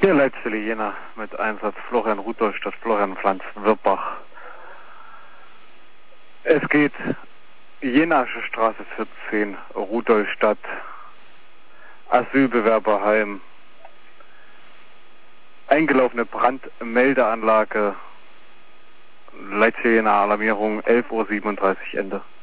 Hier Leitstelle Jena mit Einsatz Florian Rudolstadt, Florian Pflanzen-Wirbach. Es geht Jenasche Straße 14, Rudolstadt, Asylbewerberheim, eingelaufene Brandmeldeanlage, Leitstelle Jena Alarmierung 11:37 Uhr Ende.